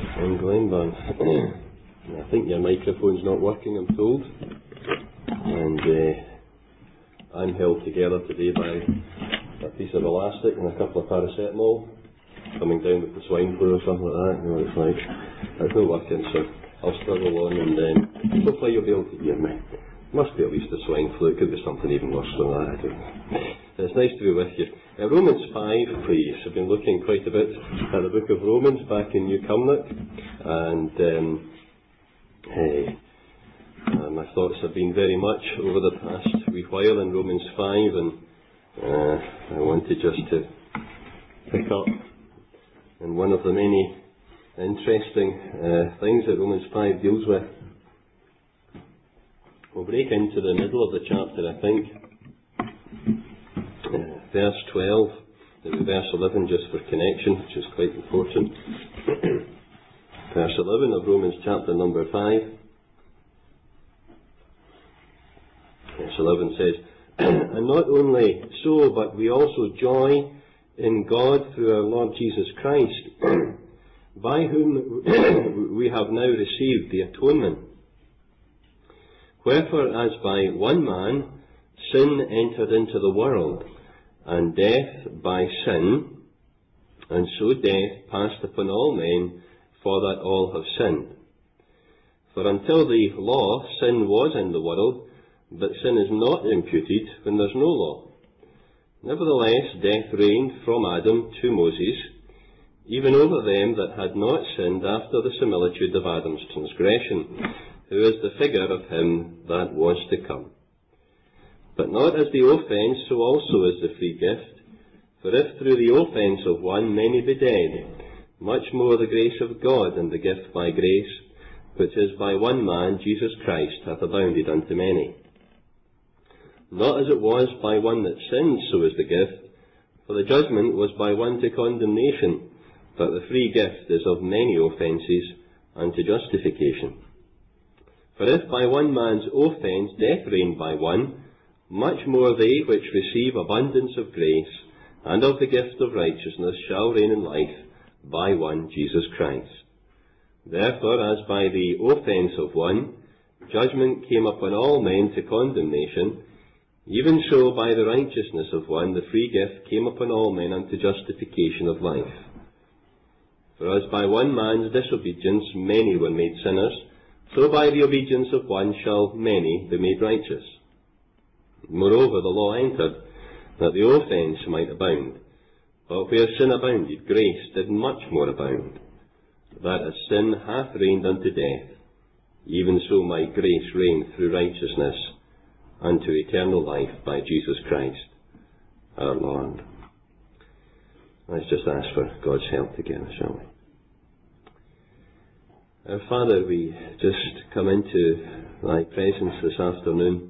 I'm Glenban. I think your microphone's not working, I'm told. And I'm held together today by a piece of elastic and a couple of paracetamol, coming down with the swine flu or something like that. You know what it's like. It's not working, so I'll struggle on, and then hopefully you'll be able to hear me. Must be at least the swine flu. It could be something even worse than that. I don't know. It's nice to be with you. Romans 5, please. I've been looking quite a bit at the book of Romans back in New Cumnock, and my thoughts have been very much over the past wee while in Romans 5, and I wanted just to pick up on one of the many interesting things that Romans 5 deals with. We'll break into the middle of the chapter, I think. Verse 12, maybe verse 11 just for connection, which is quite important. Verse 11 of Romans chapter number 5. Verse 11 says, And not only so, but we also joy in God through our Lord Jesus Christ, by whom we have now received the atonement. Wherefore, as by one man sin entered into the world, and death by sin, and so death passed upon all men, for that all have sinned. For until the law, sin was in the world, but sin is not imputed when there is no law. Nevertheless, death reigned from Adam to Moses, even over them that had not sinned after the similitude of Adam's transgression, who is the figure of him that was to come. But not as the offence, so also is the free gift. For if through the offence of one many be dead, much more the grace of God and the gift by grace, which is by one man, Jesus Christ, hath abounded unto many. Not as it was by one that sinned, so is the gift. For the judgment was by one to condemnation, but the free gift is of many offences unto justification. For if by one man's offence death reigned by one, much more they which receive abundance of grace and of the gift of righteousness shall reign in life by one Jesus Christ. Therefore, as by the offence of one judgment came upon all men to condemnation, even so by the righteousness of one the free gift came upon all men unto justification of life. For as by one man's disobedience many were made sinners, so by the obedience of one shall many be made righteous. Moreover, the law entered, that the offence might abound. But where sin abounded, grace did much more abound, that as sin hath reigned unto death, even so might grace reign through righteousness unto eternal life by Jesus Christ our Lord. Let's just ask for God's help together, shall we? Our Father, we just come into Thy presence this afternoon.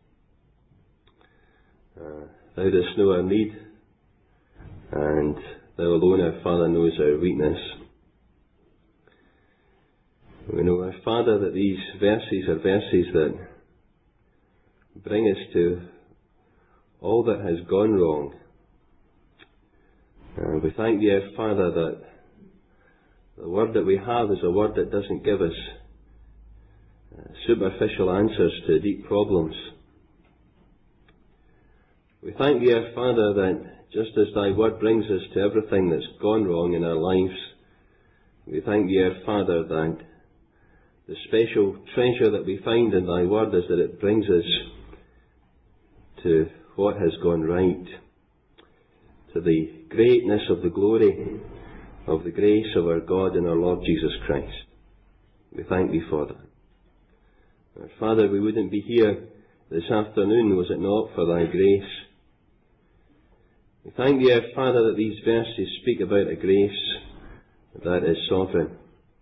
Thou dost know our need, and Thou alone, our Father, knows our weakness. We know, our Father, that these verses are verses that bring us to all that has gone wrong. And we thank Thee, our Father, that the word that we have is a word that doesn't give us superficial answers to deep problems. We thank Thee, our Father, that just as Thy word brings us to everything that's gone wrong in our lives, we thank Thee, our Father, that the special treasure that we find in Thy word is that it brings us to what has gone right, to the greatness of the glory of the grace of our God and our Lord Jesus Christ. We thank Thee for that. Our Father, we wouldn't be here this afternoon was it not for Thy grace. We thank Thee, our Father, that these verses speak about a grace that is sovereign.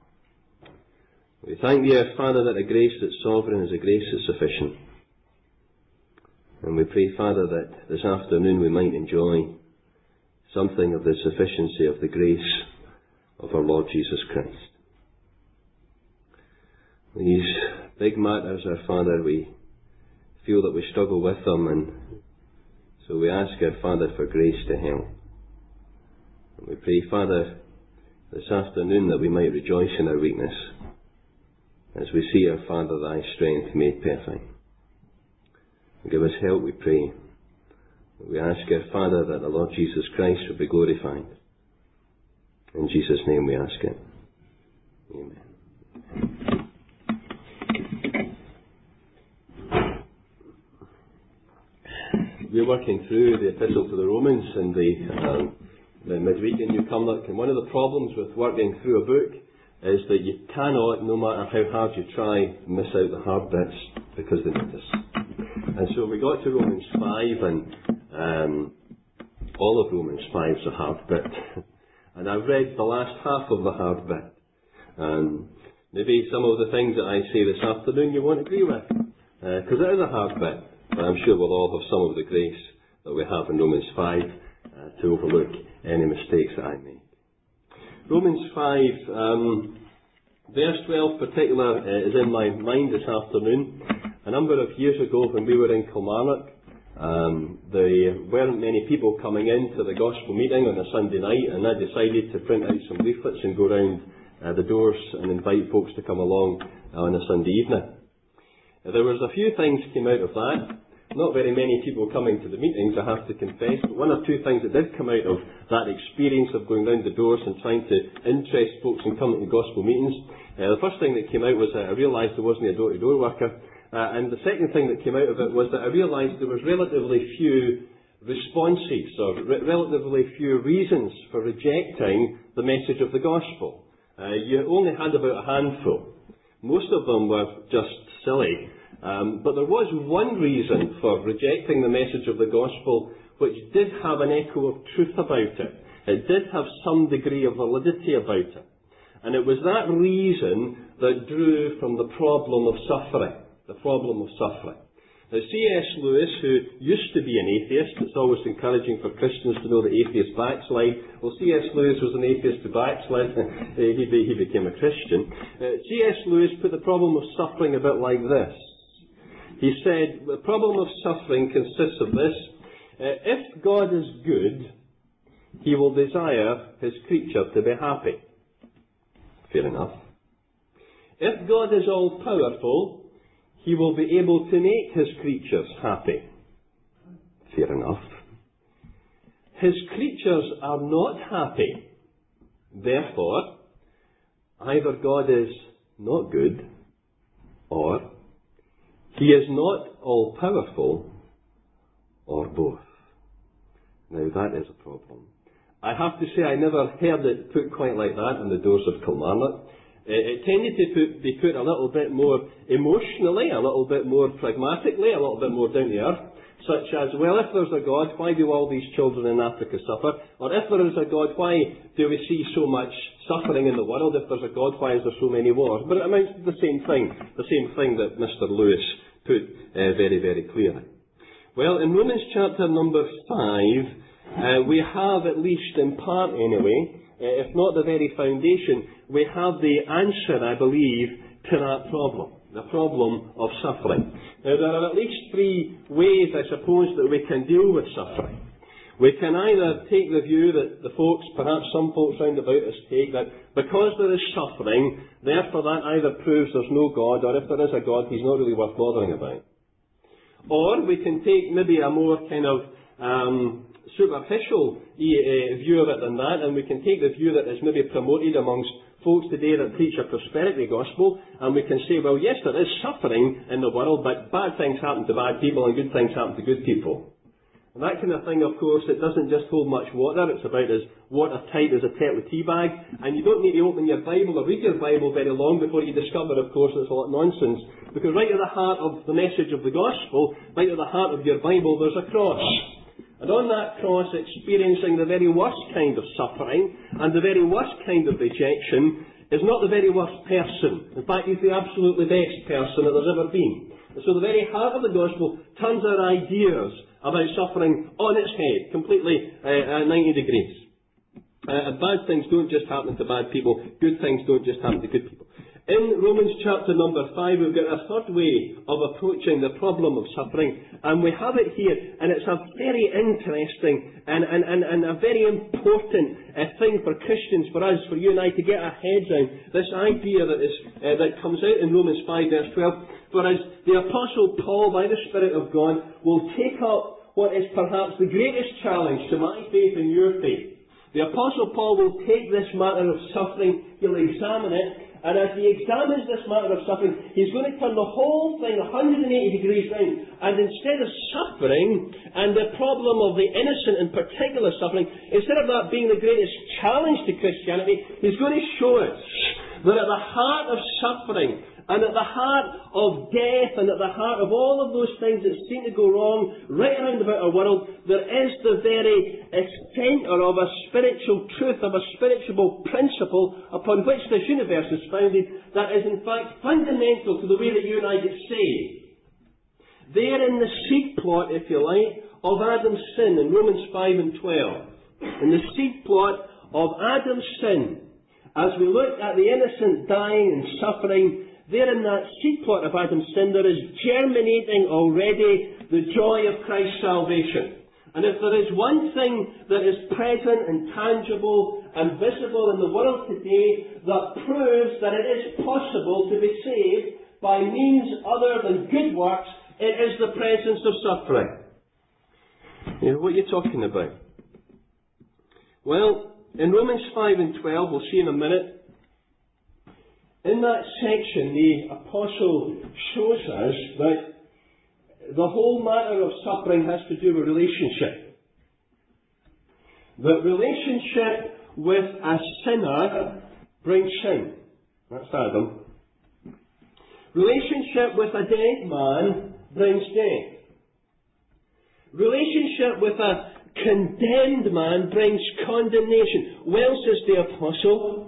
We thank Thee, our Father, that a grace that's sovereign is a grace that's sufficient. And we pray, Father, that this afternoon we might enjoy something of the sufficiency of the grace of our Lord Jesus Christ. These big matters, our Father, we feel that we struggle with them, and so we ask our Father for grace to help. And we pray, Father, this afternoon that we might rejoice in our weakness as we see our Father, thy strength made perfect. Give us help, we pray. We ask our Father that the Lord Jesus Christ would be glorified. In Jesus' name we ask it. Amen. We're working through the Epistle to the Romans in the midweek in New Cumnock, and one of the problems with working through a book is that you cannot, no matter how hard you try, miss out the hard bits because they notice. And so we got to Romans 5, and all of Romans 5 is a hard bit. And I've read the last half of the hard bit. And maybe some of the things that I say this afternoon you won't agree with, because it is a hard bit. But I'm sure we'll all have some of the grace that we have in Romans 5 to overlook any mistakes that I make. Romans 5, verse 12 particular is in my mind this afternoon. A number of years ago when we were in Kilmarnock, there weren't many people coming in to the gospel meeting on a Sunday night, and I decided to print out some leaflets and go round the doors and invite folks to come along on a Sunday evening. There was a few things came out of that. Not very many people coming to the meetings, I have to confess, but one or two things that did come out of that experience of going round the doors and trying to interest folks in coming to gospel meetings. The first thing that came out was that I realised there wasn't a door-to-door worker, and the second thing that came out of it was that I realised there was relatively few responses, or relatively few reasons for rejecting the message of the gospel. You only had about a handful. Most of them were just silly. But there was one reason for rejecting the message of the gospel which did have an echo of truth about it. It did have some degree of validity about it. And it was that reason that drew from the problem of suffering. The problem of suffering. Now, C.S. Lewis, who used to be an atheist, it's always encouraging for Christians to know that atheists backslide. Well, C.S. Lewis was an atheist who backslid. He became a Christian. C.S. Lewis put the problem of suffering a bit like this. He said, the problem of suffering consists of this. If God is good, He will desire His creature to be happy. Fair enough. If God is all-powerful, He will be able to make His creatures happy. Fair enough. His creatures are not happy. Therefore, either God is not good, or He is not all-powerful, or both. Now that is a problem. I have to say I never heard it put quite like that in the doors of Kilmarnock. It tended to be put a little bit more emotionally, a little bit more pragmatically, a little bit more down to earth, such as, well, if there's a God, why do all these children in Africa suffer? Or if there is a God, why do we see so much suffering in the world? If there's a God, why is there so many wars? But it amounts to the same thing that Mr. Lewis put very, very clearly. Well, in Romans chapter number 5, we have, at least in part anyway, if not the very foundation, we have the answer, I believe, to that problem. The problem of suffering. Now, there are at least three ways, I suppose, that we can deal with suffering. We can either take the view that the folks, perhaps some folks round about us take, that because there is suffering, therefore that either proves there's no God, or if there is a God, He's not really worth bothering about. Or we can take maybe a more kind of superficial view of it than that, and we can take the view that is maybe promoted amongst folks today that preach a prosperity gospel, and we can say, well, yes, there is suffering in the world, but bad things happen to bad people and good things happen to good people. And that kind of thing, of course, it doesn't just hold much water. It's about as watertight as a Tetley tea bag, and you don't need to open your Bible or read your Bible very long before you discover, of course, it's a lot of nonsense. Because right at the heart of the message of the gospel, right at the heart of your Bible, there's a cross. And on that cross, experiencing the very worst kind of suffering and the very worst kind of rejection is not the very worst person. In fact, he's the absolutely best person that there's ever been. And so the very heart of the gospel turns our ideas about suffering on its head, completely 90 degrees. Bad things don't just happen to bad people. Good things don't just happen to good people. In Romans chapter number 5, we've got a third way of approaching the problem of suffering, and we have it here, and it's a very interesting and a very important thing for Christians, for us, for you and I, to get our heads around. This idea that comes out in Romans 5 verse 12, whereas the Apostle Paul, by the Spirit of God, will take up what is perhaps the greatest challenge to my faith and your faith. The Apostle Paul will take this matter of suffering, he'll examine it, and as he examines this matter of suffering, he's going to turn the whole thing 180 degrees round. And instead of suffering, and the problem of the innocent in particular suffering, instead of that being the greatest challenge to Christianity, he's going to show us that at the heart of suffering, and at the heart of death, and at the heart of all of those things that seem to go wrong right around about our world, there is the very centre of a spiritual truth, of a spiritual principle upon which this universe is founded, that is in fact fundamental to the way that you and I get saved. There in the seed plot, if you like, of Adam's sin in Romans 5 and 12, in the seed plot of Adam's sin, as we look at the innocent dying and suffering, there in that seed plot of Adam's sin, there is germinating already the joy of Christ's salvation. And if there is one thing that is present and tangible and visible in the world today that proves that it is possible to be saved by means other than good works, it is the presence of suffering. You know, what are you talking about? Well, in Romans 5 and 12, we'll see in a minute, in that section, the Apostle shows us that the whole matter of suffering has to do with relationship. That relationship with a sinner brings sin. That's Adam. Relationship with a dead man brings death. Relationship with a condemned man brings condemnation. Well, says the Apostle,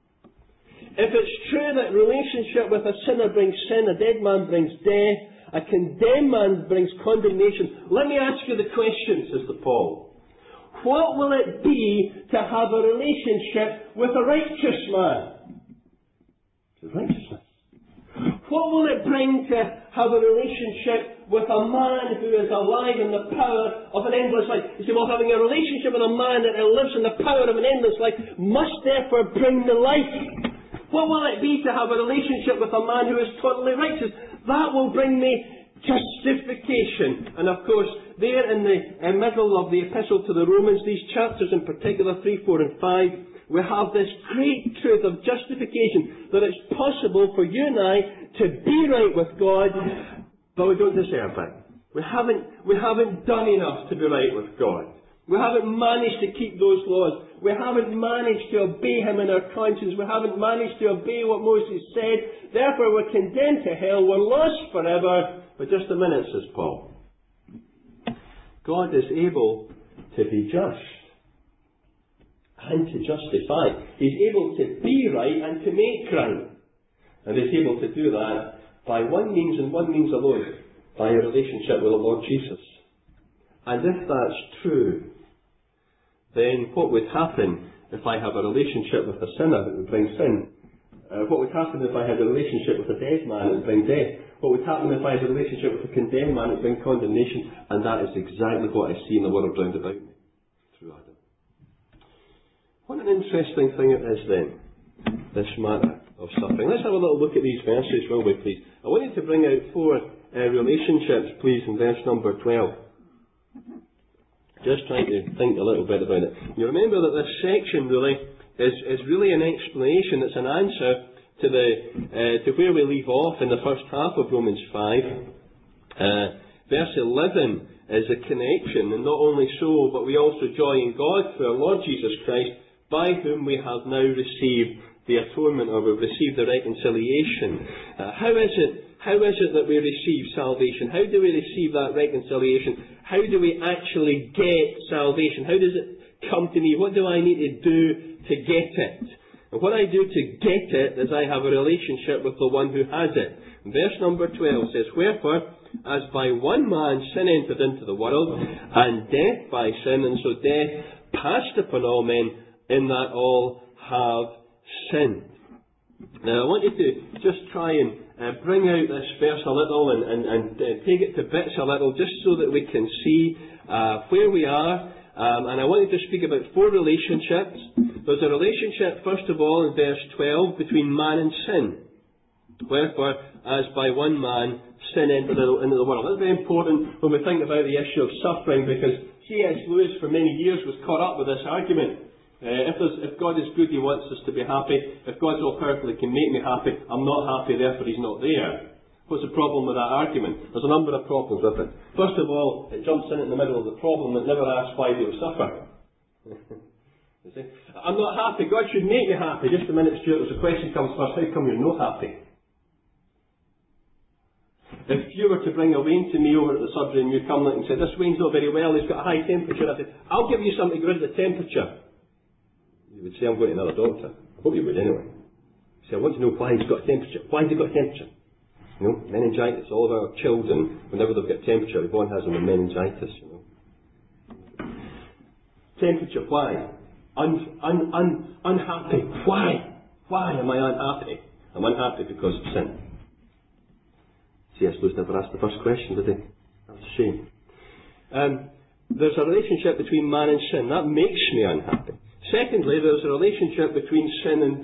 if it's true that relationship with a sinner brings sin, a dead man brings death, a condemned man brings condemnation, let me ask you the question, says the Paul. What will it be to have a relationship with a righteous man? Righteousness. What will it bring to have a relationship with a man who is alive in the power of an endless life? You see, well, having a relationship with a man that lives in the power of an endless life must therefore bring the life. What will it be to have a relationship with a man who is totally righteous? That will bring me justification. And of course, there in the middle of the Epistle to the Romans, these chapters in particular, 3, 4 and 5, we have this great truth of justification, that it's possible for you and I to be right with God, but we don't deserve it. We haven't done enough to be right with God. We haven't managed to keep those laws. We haven't managed to obey Him in our conscience. We haven't managed to obey what Moses said. Therefore, we're condemned to hell. We're lost forever. But just a minute, says Paul. God is able to be just and to justify. He's able to be right and to make right. And He's able to do that by one means and one means alone, by a relationship with the Lord Jesus. And if that's true, then what would happen if I have a relationship with a sinner that would bring sin? What would happen if I had a relationship with a dead man that would bring death? What would happen if I had a relationship with a condemned man that would bring condemnation? And that is exactly what I see in the world round about me through Adam. What an interesting thing it is then, this matter of suffering. Let's have a little look at these verses, will we, please? I want you to bring out 4 relationships, please, in verse number 12. Just trying to think a little bit about it. You remember that this section really is really an explanation. It's an answer to where we leave off in the first half of Romans 5. Verse 11 is a connection, and not only so, but we also joy in God through our Lord Jesus Christ, by whom we have now received the atonement, or we've received the reconciliation. How is it that we receive salvation? How do we receive that reconciliation? How do we actually get salvation? How does it come to me? What do I need to do to get it? And what I do to get it is I have a relationship with the one who has it. And verse number 12 says, Wherefore, as by one man sin entered into the world, and death by sin, and so death passed upon all men, in that all have sinned. Now, I wanted to just try and bring out this verse a little and take it to bits a little, just so that we can see where we are. And I wanted to speak about 4 relationships. There's a relationship, first of all, in verse 12, between man and sin. Wherefore, as by one man, sin entered into the world. That's very important when we think about the issue of suffering, because C.S. Lewis for many years was caught up with this argument. If God is good, He wants us to be happy. If God's all powerful, He can make me happy. I'm not happy, therefore He's not there. What's the problem with that argument? There's a number of problems with it. First of all, it jumps in the middle of the problem that never asks why do you suffer. You see? I'm not happy. God should make me happy. Just a minute, Stuart. There's a question comes first. How come you're not happy? If you were to bring a Wayne to me over at the surgery and you come and say, this Wayne's not very well, he's got a high temperature, I said, I'll give you something to get rid of the temperature. You would say, I'm going to another doctor. I hope you would anyway. You say, I want to know why he's got a temperature. Why has he got a temperature? You know, meningitis. All of our children, whenever they've got temperature, everyone has them with meningitis, you know. Temperature, why? Unhappy. Why? Why am I unhappy? I'm unhappy because of sin. C.S. Lewis never asked the first question, did he? That's a shame. There's a relationship between man and sin. That makes me unhappy. Secondly, there's a relationship between sin and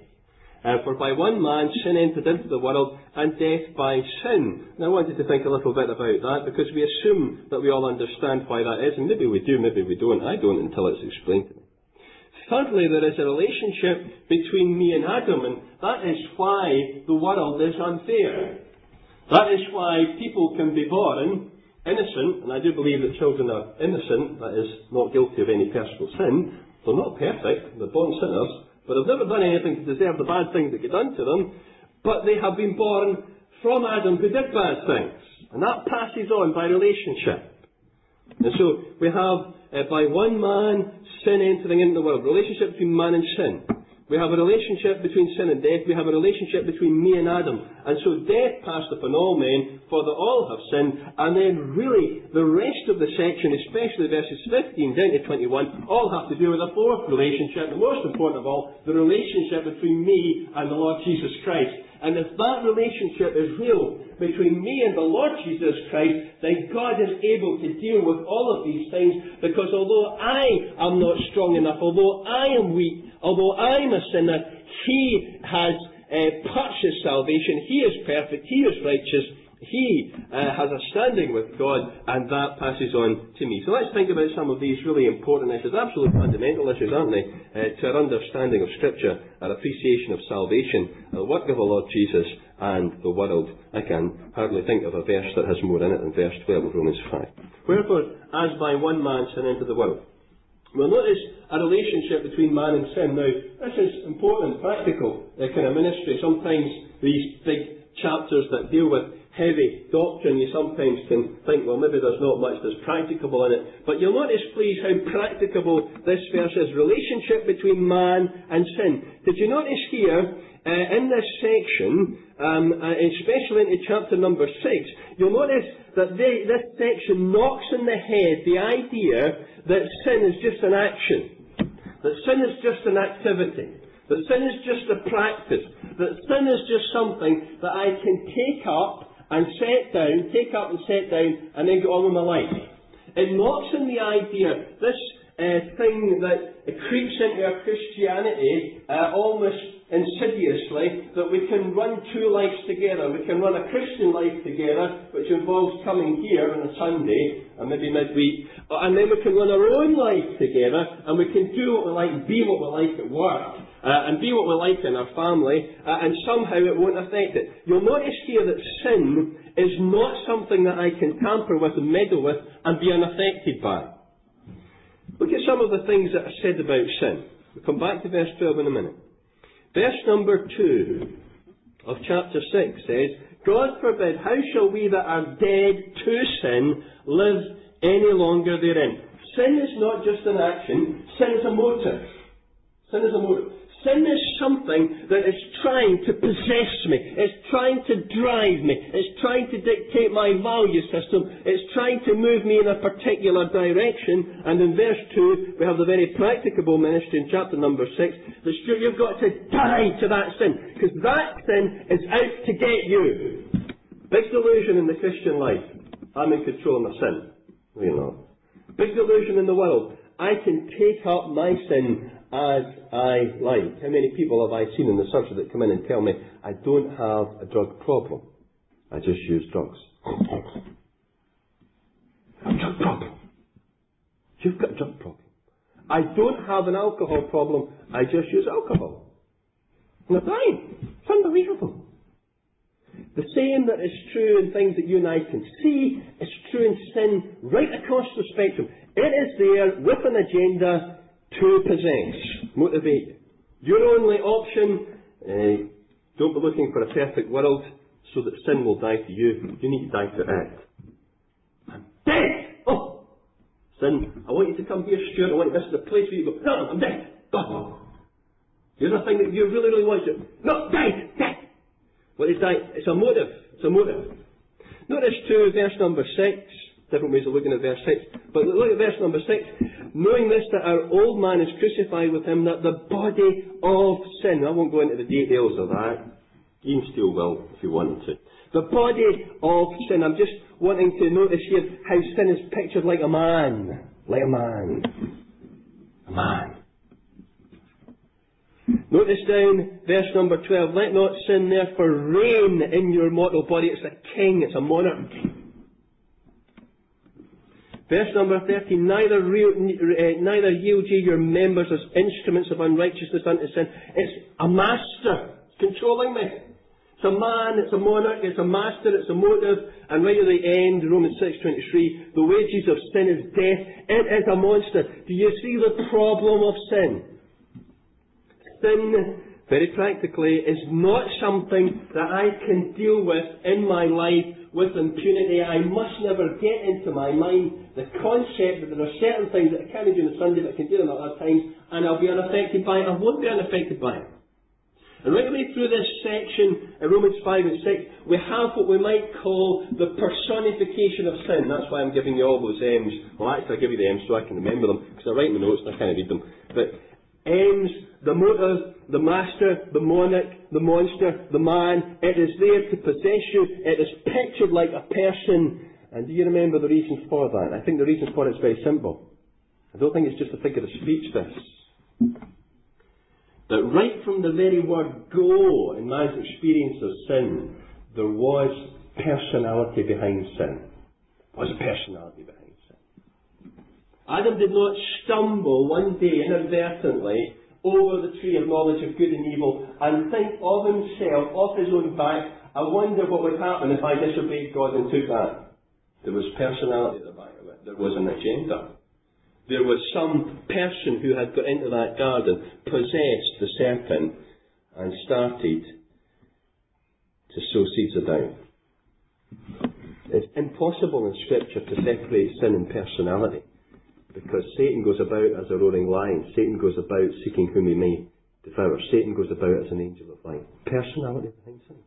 death. For by one man sin entered into the world, and death by sin. Now I want you to think a little bit about that, because we assume that we all understand why that is, and maybe we do, maybe we don't. I don't until it's explained to me. Thirdly, there is a relationship between me and Adam, and that is why the world is unfair. That is why people can be born innocent, and I do believe that children are innocent, that is, not guilty of any personal sin. They're not perfect, they're born sinners, but they've never done anything to deserve the bad things that get done to them, but they have been born from Adam who did bad things. And that passes on by relationship. And so we have, by one man, sin entering into the world. Relationship between man and sin. We have a relationship between sin and death. We have a relationship between me and Adam. And so death passed upon all men, for that all have sinned. And then really, the rest of the section, especially verses 15 down to 21, all have to do with a fourth relationship, the most important of all, the relationship between me and the Lord Jesus Christ. And if that relationship is real between me and the Lord Jesus Christ, then God is able to deal with all of these things, because although I am not strong enough, although I am weak, although I'm a sinner, He has purchased salvation. He is perfect. He is righteous. He has a standing with God, and that passes on to me. So let's think about some of these really important issues, absolutely fundamental issues, aren't they, to our understanding of Scripture, our appreciation of salvation, the work of the Lord Jesus, and the world. I can hardly think of a verse that has more in it than verse 12 of Romans 5. Wherefore, as by one man sin entered the world. Well, notice a relationship between man and sin. Now, this is important, practical kind of ministry. Sometimes these big chapters that deal with heavy doctrine, you sometimes can think, well, maybe there's not much that's practicable in it. But you'll notice, please, how practicable this verse is. Relationship between man and sin. Did you notice here, in this section, especially into chapter number 6, you'll notice that this section knocks in the head the idea that sin is just an action, that sin is just an activity, that sin is just a practice, that sin is just something that I can take up and set down, and then go on with my life. It knocks in the idea, this thing that creeps into our Christianity almost insidiously, that we can run two lives together. We can run a Christian life together, which involves coming here on a Sunday, and maybe midweek, and then we can run our own life together, and we can do what we like, be what we like at work, and be what we like in our family, and somehow it won't affect it. You'll notice here that sin is not something that I can tamper with and meddle with and be unaffected by. Look at some of the things that are said about sin. We'll come back to verse 12 in a minute. Verse number 2 of chapter 6 says, God forbid, how shall we that are dead to sin live any longer therein? Sin is not just an action, sin is a motive. Sin is a motive. Sin is something that is trying to possess me. It's trying to drive me. It's trying to dictate my value system. It's trying to move me in a particular direction. And in verse 2, we have the very practicable ministry in chapter number 6. That Stuart, you've got to die to that sin. Because that sin is out to get you. Big delusion in the Christian life. I'm in control of my sin. No, you're not. Big delusion in the world. I can take up my sin as I like. How many people have I seen in the surgery that come in and tell me, I don't have a drug problem. I just use drugs. A drug problem. You've got a drug problem. I don't have an alcohol problem. I just use alcohol. And they're dying. It's unbelievable. The same that is true in things that you and I can see is true in sin right across the spectrum. It is there with an agenda to possess, motivate. Your only option, don't be looking for a perfect world so that sin will die to you. You need to die to it. I'm dead! Oh! Sin, I want you to come here, Stuart. I want you to visit the place where you go, no, I'm dead! Oh. Here's a thing that you really, really want to. No, dead! Dead! What is that? It's a motive. It's a motive. Notice too, verse number 6. Different ways of looking at verse 6. But look at verse number 6. Knowing this, that our old man is crucified with him, that the body of sin. I won't go into the details of that. You still will, if you wanted to. The body of sin. I'm just wanting to notice here how sin is pictured like a man. Like a man. A man. Notice down verse number 12. Let not sin therefore reign in your mortal body. It's a king, it's a monarch. Verse number 13. Neither yield ye your members as instruments of unrighteousness unto sin. It's a master. It's controlling me. It's a man, it's a monarch, it's a master, it's a motive. And right at the end, Romans 6:23, the wages of sin is death. It is a monster. Do you see the problem of sin? Sin, very practically, is not something that I can deal with in my life with impunity. I must never get into my mind the concept that there are certain things that I can't do on a Sunday but I can do them at other times, and I'll be unaffected by it. I won't be unaffected by it. And right away through this section in Romans 5 and 6, we have what we might call the personification of sin. That's why I'm giving you all those M's. Well, actually, I give you the M's so I can remember them, because I write my notes and I can't read them. But M's, the motive, the master, the monarch, the monster, the man. It is there to possess you. It is pictured like a person. And do you remember the reasons for that? I think the reason for it is very simple. I don't think it's just a figure of speech, this. That right from the very word go in man's experience of sin, there was personality behind sin. There was a personality behind sin. Adam did not stumble one day inadvertently over the tree of knowledge of good and evil and think of himself, off his own back, I wonder what would happen if I disobeyed God and took that. There was personality at the back of it. There was an agenda. There was some person who had got into that garden, possessed the serpent, and started to sow seeds of doubt. It's impossible in Scripture to separate sin and personality, because Satan goes about as a roaring lion. Satan goes about seeking whom he may devour. Satan goes about as an angel of light. Personality behind sin.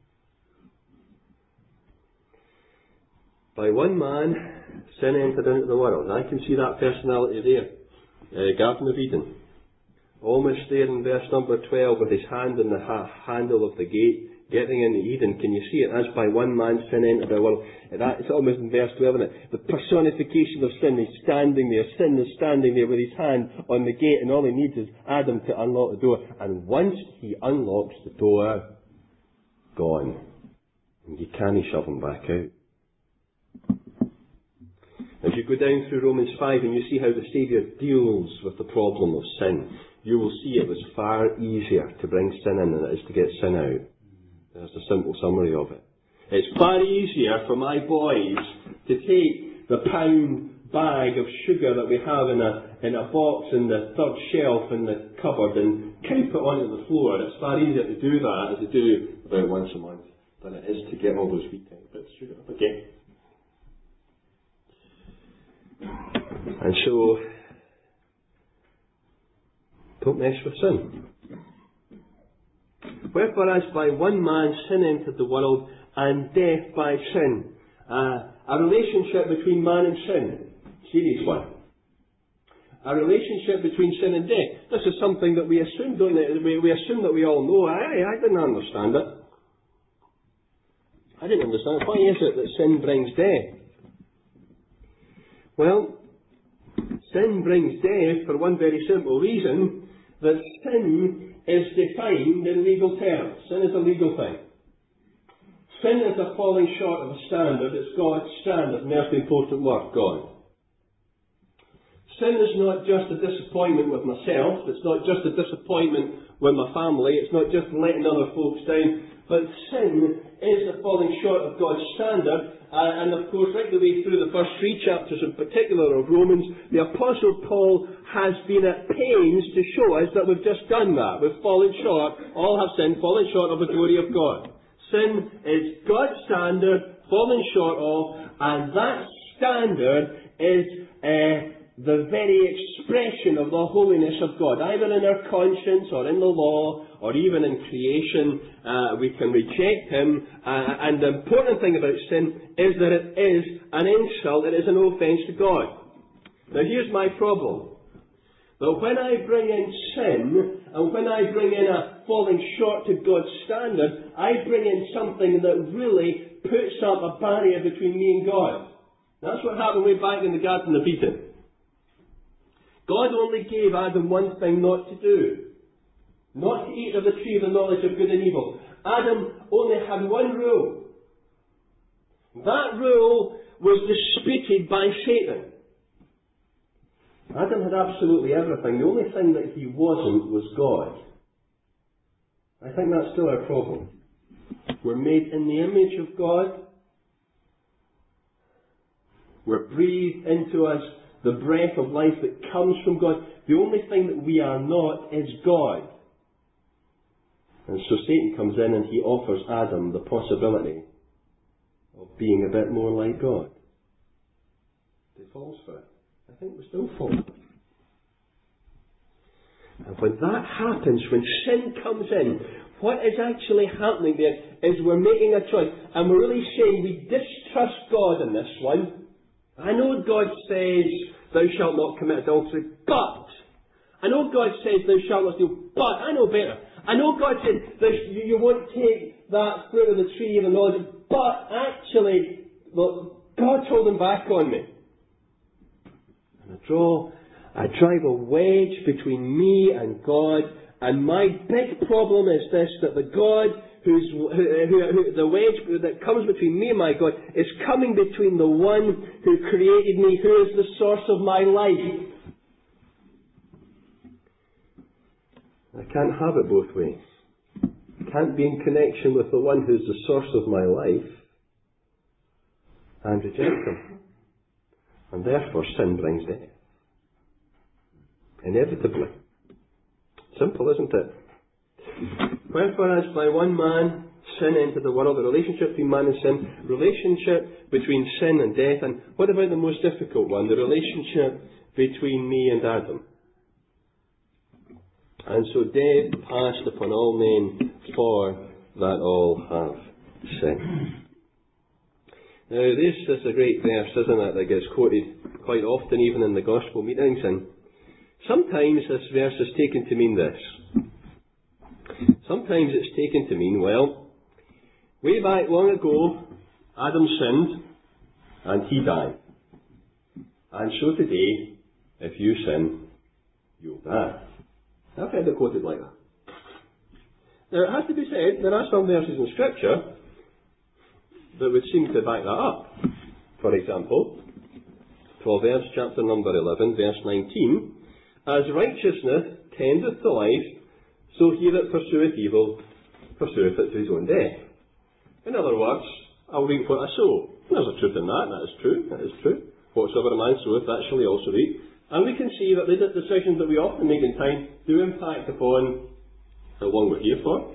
By one man, sin entered into the world. I can see that personality there. Garden of Eden. Almost there in verse number 12 with his hand in the handle of the gate, getting into Eden. Can you see it? As by one man sin entered the world. It's almost in verse 12, isn't it? The personification of sin. He's standing there. Sin is standing there with his hand on the gate, and all he needs is Adam to unlock the door. And once he unlocks the door, gone. And you can't shove him back out. As you go down through Romans 5 and you see how the Saviour deals with the problem of sin, you will see it was far easier to bring sin in than it is to get sin out. There's a simple summary of it. It's far easier for my boys to take the pound bag of sugar that we have in a box in the third shelf in the cupboard and camp it onto the floor. It's far easier to do that as to do about once a month than it is to get all those wee tiny bits of sugar up again. And so, don't mess with sin. Wherefore as by one man sin entered the world, and death by sin. A relationship between man and sin. Serious one. A relationship between sin and death. This is something that we assume, don't we? We assume that we all know. I didn't understand it. I didn't understand it. Why is it that sin brings death? Well, sin brings death for one very simple reason, that sin is defined in legal terms. Sin is a legal thing. Sin is a falling short of a standard. It's God's standard, and there's the important word, God. Sin is not just a disappointment with myself. It's not just a disappointment with my family. It's not just letting other folks down. But sin is a falling short of God's standard. And of course, right the way through the first 3 chapters in particular of Romans, the Apostle Paul has been at pains to show us that we've just done that. We've fallen short. All have sinned, fallen short of the glory of God. Sin is God's standard, fallen short of, and that standard is the very expression of the holiness of God. Either in our conscience, or in the law, or even in creation, we can reject Him. And the important thing about sin is that it is an insult, it is an offence to God. Now here's my problem. But when I bring in sin, and when I bring in a falling short to God's standard, I bring in something that really puts up a barrier between me and God. That's what happened way back in the Garden of Eden. God only gave Adam one thing not to do. Not to eat of the tree of the knowledge of good and evil. Adam only had one rule. That rule was disputed by Satan. Adam had absolutely everything. The only thing that he wasn't was God. I think that's still our problem. We're made in the image of God. We're breathed into us the breath of life that comes from God. The only thing that we are not is God. And so Satan comes in and he offers Adam the possibility of being a bit more like God. He falls for it. I think we still fall. And when that happens, when sin comes in, what is actually happening there is we're making a choice. And we're really saying we distrust God in this one. I know God says, thou shalt not commit adultery, but I know God says, thou shalt not steal, but I know better. I know God says, you won't take that fruit of the tree of the knowledge, but actually, God told him back on me. I drive a wedge between me and God, and my big problem is this, that the God the wedge that comes between me and my God is coming between the one who created me, who is the source of my life. I can't have it both ways. I can't be in connection with the one who's the source of my life and reject him. And therefore sin brings death. Inevitably. Simple, isn't it? Wherefore as by one man sin entered the world, the relationship between man and sin, relationship between sin and death, and what about the most difficult one, the relationship between me and Adam? And so death passed upon all men, for that all have sinned. Now this is a great verse, isn't it, that gets quoted quite often, even in the gospel meetings, and sometimes this verse is taken to mean this. Sometimes it's taken to mean, well, way back long ago, Adam sinned, and he died. And so today, if you sin, you'll die. I've heard it quoted like that. Now it has to be said, there are some verses in Scripture that would seem to back that up. For example, Proverbs chapter number 11, verse 19, as righteousness tendeth to life, so he that pursueth evil pursueth it to his own death. In other words, I'll reap what I sow. There's a truth in that, that is true, that is true. Whatsoever a man soweth, that shall he also reap. And we can see that the decisions that we often make in time do impact upon how long we're here for,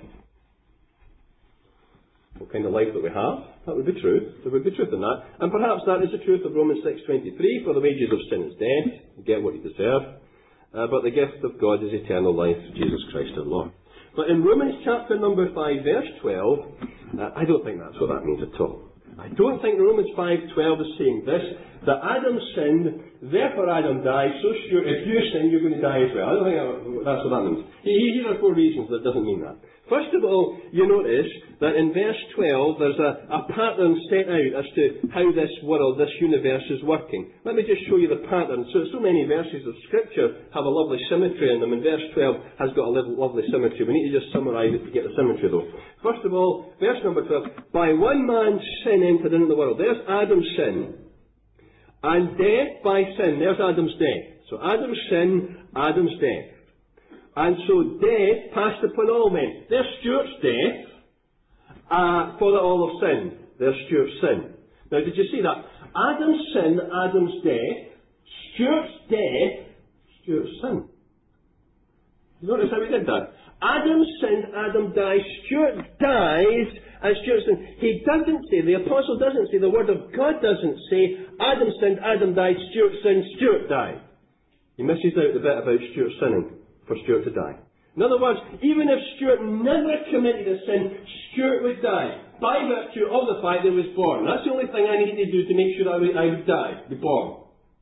what kind of life that we have. That would be true. There would be truth in that. And perhaps that is the truth of Romans 6:23, for the wages of sin is death, you get what you deserve. But the gift of God is eternal life, Jesus Christ our Lord. But in Romans chapter number 5, verse 12, I don't think that's what that means at all. I don't think Romans 5:12 is saying this, that Adam sinned, therefore Adam died, so sure, if you sin, you're going to die as well. I don't think that's what that means. Here are 4 reasons that doesn't mean that. First of all, you notice that in verse 12 there's a pattern set out as to how this world, this universe is working. Let me just show you the pattern. So many verses of Scripture have a lovely symmetry in them, and verse 12 has got a lovely symmetry. We need to just summarise it to get the symmetry though. First of all, verse number 12, by one man's sin entered into the world. There's Adam's sin. And death by sin. There's Adam's death. So Adam's sin, Adam's death. And so death passed upon all men. There's Stuart's death, for that all have sinned. There's Stuart's sin. Now did you see that? Adam's sin, Adam's death. Stuart's death, Stuart's sin. You notice how he did that? Adam sinned, Adam dies, Stuart dies, and Stuart sinned. He doesn't say, the apostle doesn't say, the word of God doesn't say, Adam sinned, Adam died, Stuart sinned, Stuart died. He misses out the bit about Stuart sinning for Stuart to die. In other words, even if Stuart never committed a sin, Stuart would die by virtue of the fact that he was born. That's the only thing I needed to do to make sure I would die, be born.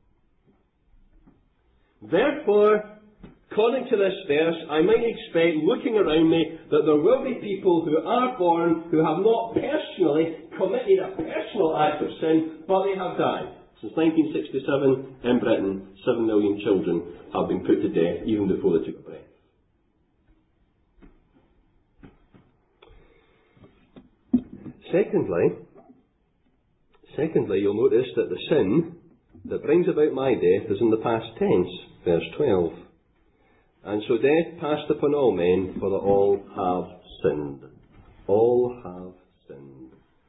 Therefore, according to this verse, I might expect, looking around me, that there will be people who are born who have not personally committed a personal act of sin, but they have died. Since 1967, in Britain, 7 million children have been put to death even before they took a breath. Secondly, you'll notice that the sin that brings about my death is in the past tense, verse 12. And so death passed upon all men, for that all have sinned. All have sinned.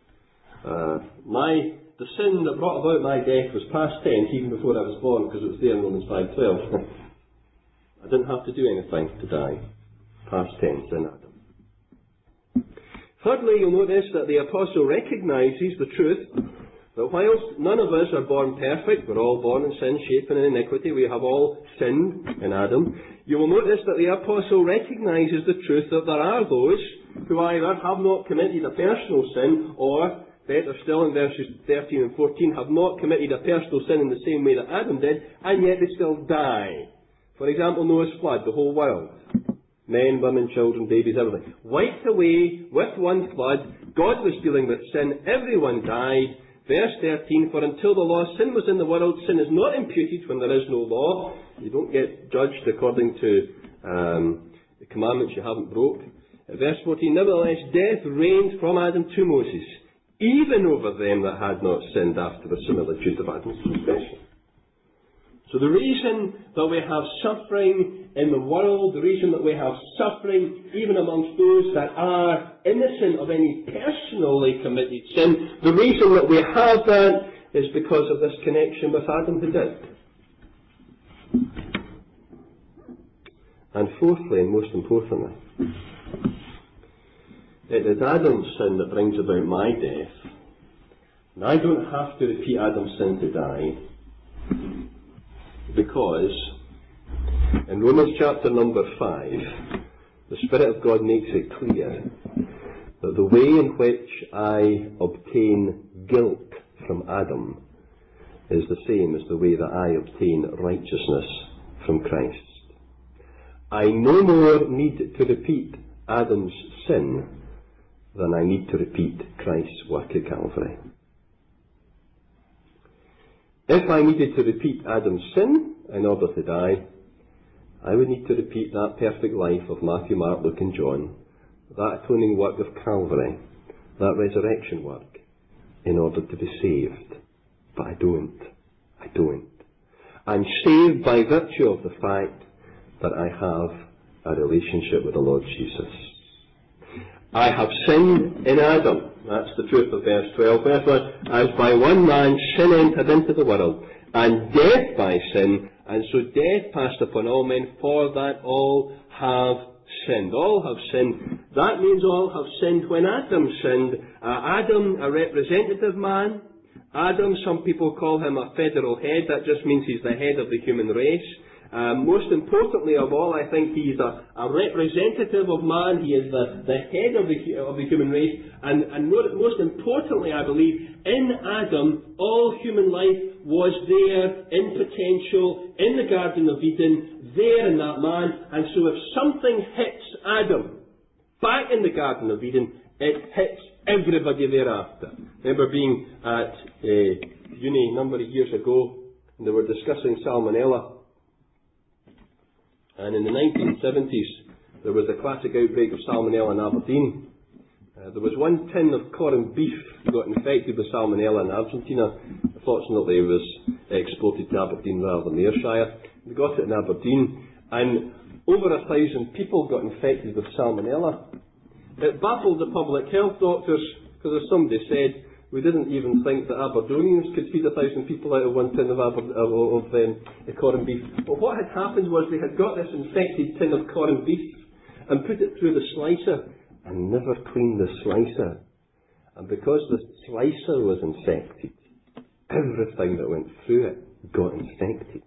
The sin that brought about my death was past tense even before I was born, because it was there in Romans 5:12. I didn't have to do anything to die. Past tense in Adam. Thirdly, you'll notice that the apostle recognises the truth that whilst none of us are born perfect, we're all born in sin, shapen in iniquity, we have all sinned in Adam, you will notice that the apostle recognises the truth that there are those who either have not committed a personal sin, or, better still in verses 13 and 14, have not committed a personal sin in the same way that Adam did, and yet they still die. For example, Noah's flood, the whole world. Men, women, children, babies, everything. Wiped away with one flood. God was dealing with sin. Everyone died. Verse 13, for until the law, sin was in the world. Sin is not imputed when there is no law. You don't get judged according to the commandments you haven't broke. Verse 14, nevertheless, death reigned from Adam to Moses, even over them that had not sinned after the similitude of Adam's transgression. So the reason that we have suffering in the world, the reason that we have suffering even amongst those that are innocent of any personally committed sin, the reason that we have that is because of this connection with Adam who did. And fourthly, and most importantly, it is Adam's sin that brings about my death. And I don't have to repeat Adam's sin to die, because in Romans chapter number 5, the Spirit of God makes it clear that the way in which I obtain guilt from Adam is the same as the way that I obtain righteousness from Christ. I no more need to repeat Adam's sin than I need to repeat Christ's work at Calvary. If I needed to repeat Adam's sin in order to die, I would need to repeat that perfect life of Matthew, Mark, Luke and John, that atoning work of Calvary, that resurrection work, in order to be saved. But I don't. I'm saved by virtue of the fact that I have a relationship with the Lord Jesus. I have sinned in Adam. That's the truth of verse 12. Verse 1, as by one man sin entered into the world, and death by sin, and so death passed upon all men, for that all have sinned. All have sinned. That means all have sinned when Adam sinned. Adam, a representative man. Adam, some people call him a federal head. That just means he's the head of the human race. Most importantly of all, I think he's a representative of man. He is the head of the human race. And most importantly, I believe, in Adam, all human life was there in potential, in the Garden of Eden, there in that man. And so if something hits Adam back in the Garden of Eden, it hits everybody thereafter. I remember being at uni a number of years ago, and they were discussing salmonella. And in the 1970s, there was a classic outbreak of salmonella in Aberdeen. There was one tin of corned beef that got infected with salmonella in Argentina. Fortunately, it was exported to Aberdeen rather than Ayrshire. They got it in Aberdeen, and over 1,000 people got infected with salmonella. It baffled the public health doctors, because as somebody said, we didn't even think that Aberdonians could feed 1,000 people out of one tin of corned beef. But what had happened was they had got this infected tin of corned beef and put it through the slicer and never cleaned the slicer. And because the slicer was infected, everything that went through it got infected.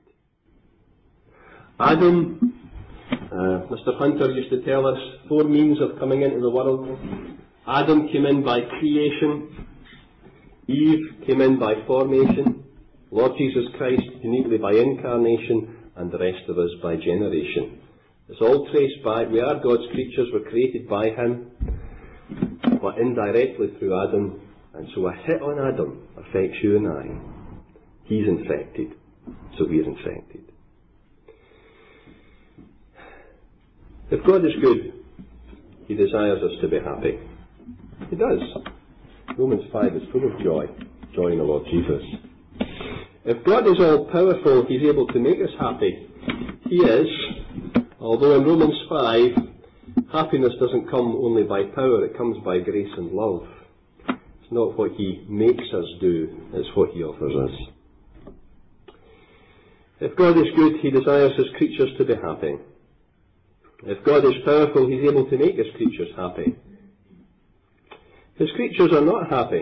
Adam, Mr. Hunter used to tell us, 4 means of coming into the world. Adam came in by creation. Eve came in by formation, Lord Jesus Christ uniquely by incarnation, and the rest of us by generation. It's all traced back. We are God's creatures, we're created by Him, but indirectly through Adam. And so a hit on Adam affects you and I. He's infected, so we're infected. If God is good, He desires us to be happy. He does. Romans 5 is full of joy in the Lord Jesus. If God is all-powerful, He's able to make us happy. He is, although in Romans 5, happiness doesn't come only by power, it comes by grace and love. It's not what He makes us do, it's what He offers us. If God is good, He desires His creatures to be happy. If God is powerful, He's able to make His creatures happy. His creatures are not happy.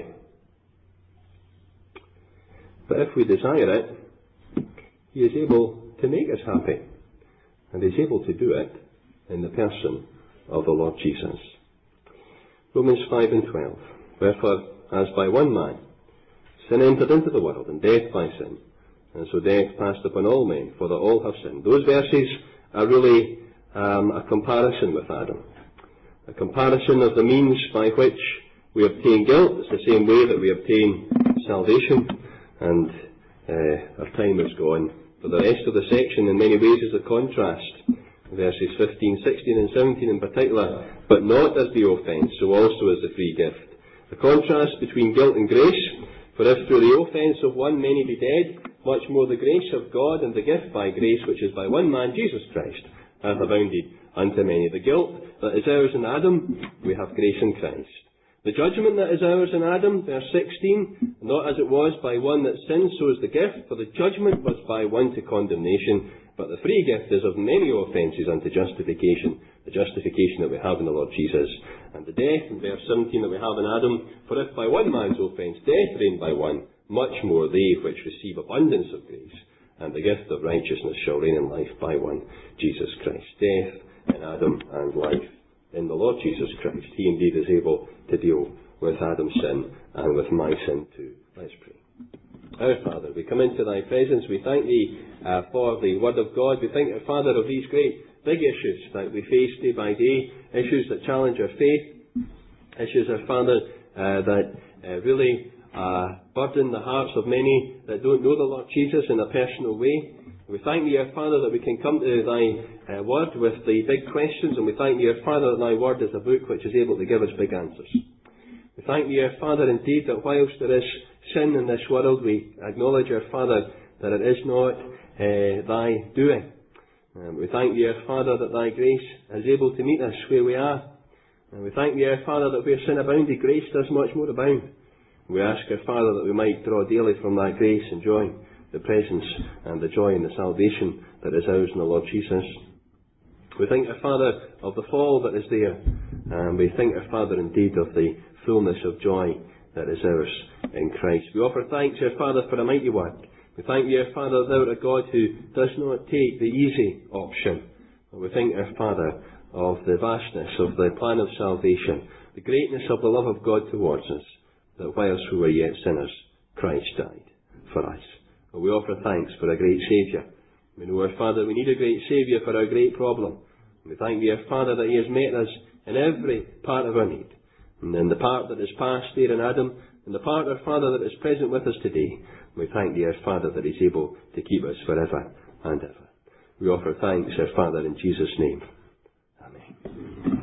But if we desire it, He is able to make us happy. And He's able to do it in the person of the Lord Jesus. Romans 5 and 12. Wherefore, as by one man sin entered into the world, and death by sin, and so death passed upon all men, for that all have sinned. Those verses are really a comparison with Adam. A comparison of the means by which we obtain guilt. It's the same way that we obtain salvation, and our time is gone. For the rest of the section, in many ways, is a contrast. Verses 15, 16 and 17 in particular. But not as the offence, so also as the free gift. The contrast between guilt and grace. For if through the offence of one many be dead, much more the grace of God and the gift by grace, which is by one man, Jesus Christ, hath abounded unto many. The guilt that is ours in Adam, we have grace in Christ. The judgment that is ours in Adam, verse 16, not as it was by one that sinned, so is the gift, for the judgment was by one to condemnation, but the free gift is of many offences unto justification, the justification that we have in the Lord Jesus. And the death, in verse 17, that we have in Adam, for if by one man's offence death reigned by one, much more they which receive abundance of grace, and the gift of righteousness shall reign in life by one, Jesus Christ. Death in Adam and life in the Lord Jesus Christ. He indeed is able to deal with Adam's sin and with my sin too. Let's pray. Our Father, we come into Thy presence. We thank Thee for the Word of God. We thank Thee, Father, of these great big issues that we face day by day, issues that challenge our faith, issues, our Father, that really burden the hearts of many that don't know the Lord Jesus in a personal way. We thank Thee, our Father, that we can come to Thy Word with the big questions, and we thank Thee, our Father, that Thy Word is a book which is able to give us big answers. We thank Thee, our Father, indeed, that whilst there is sin in this world, we acknowledge, our Father, that it is not Thy doing. We thank Thee, our Father, that Thy grace is able to meet us where we are. And we thank Thee, our Father, that where sin abounded, grace does much more abound. We ask, our Father, that we might draw daily from Thy grace and joy, the presence and the joy and the salvation that is ours in the Lord Jesus. We think, our Father, of the fall that is there, and we think, our Father, indeed, of the fullness of joy that is ours in Christ. We offer thanks, our Father, for a mighty work We thank you, our Father, thou art a God who does not take the easy option. But we thank our Father of the vastness of the plan of salvation, the greatness of the love of God towards us, that whilst we were yet sinners, Christ died for us. And we offer thanks for a great Saviour. We know, our Father, we need a great Saviour for our great problem. We thank you, our Father, that He has met us in every part of our need. And in the part that is past there in Adam, and the part, our Father, that is present with us today, we thank thee, our Father, that He's able to keep us forever and ever. We offer thanks, our Father, in Jesus' name. Amen.